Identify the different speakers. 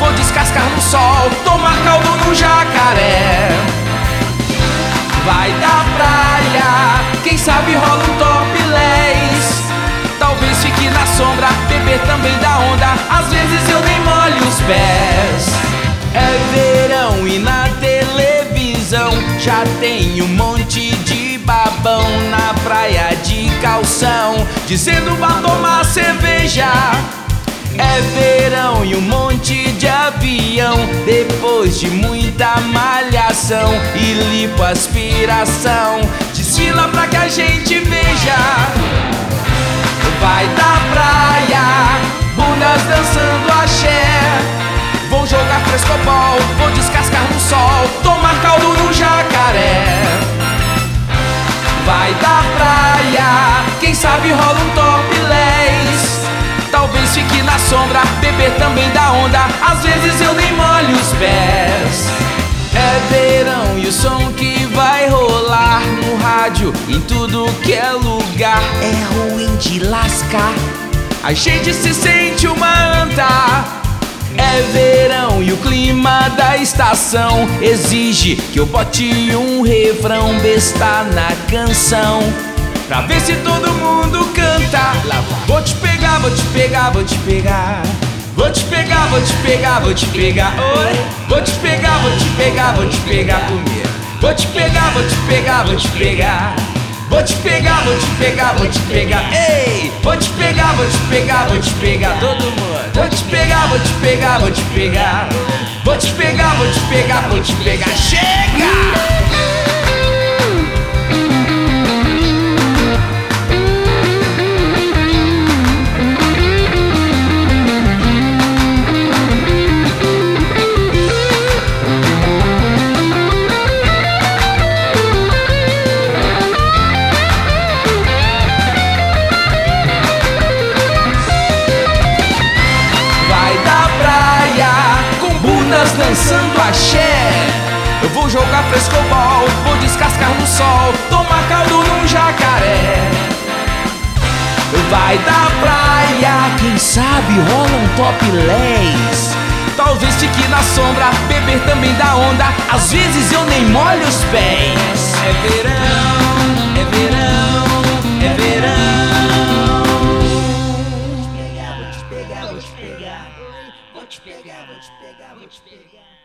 Speaker 1: vou descascar no sol, tomar caldo no jacaré. Vai da praia, quem sabe rola um topless. Talvez fique na sombra, beber também da onda. Às vezes eu nem molho os pés. É verão e na televisão já tem um monte de babão na praia de calção, dizendo vá tomar cerveja. É verão e um monte de avião, depois de muita malhação e lipoaspiração, desfila pra que a gente veja. Vai da praia, bundas dançando axé. Vou jogar frescobol, vou descascar no sol, tomar caldo no jacaré. Vai da praia, quem sabe rola um topless. Talvez fique na sombra, beber também da onda. Às vezes eu nem molho os pés. É verão e o som que vai rolar no rádio, em tudo que é lugar, é ruim de lascar. A gente se sente uma anta. É verão e o clima da estação exige que eu bote um refrão besta na canção, pra ver se todo mundo canta. Lá vou te pegar, vou te pegar, vou te pegar. Vou te pegar, vou te pegar, vou te pegar. Oi, vou te pegar, vou te pegar, vou te pegar comigo. Vou te pegar, vou te pegar, vou te pegar. Vou te pegar, vou te pegar, vou te pegar. Ei, vou te pegar, vou te pegar, vou te pegar. Todo mundo. Vou te pegar, vou te pegar, vou te pegar. Vou te pegar, vou te pegar, vou te pegar. Chega! Dançando axé, eu vou jogar frescobol, vou descascar no sol, tomar caldo num jacaré. Vai da praia, quem sabe rola um topless. Talvez fique na sombra, beber também da onda. Às vezes eu nem molho os pés. É verão, é verão, é verão. Vou te pegar, vou te pegar, vou te pegar. Vou te pegar, vou te pegar, vou te pegar.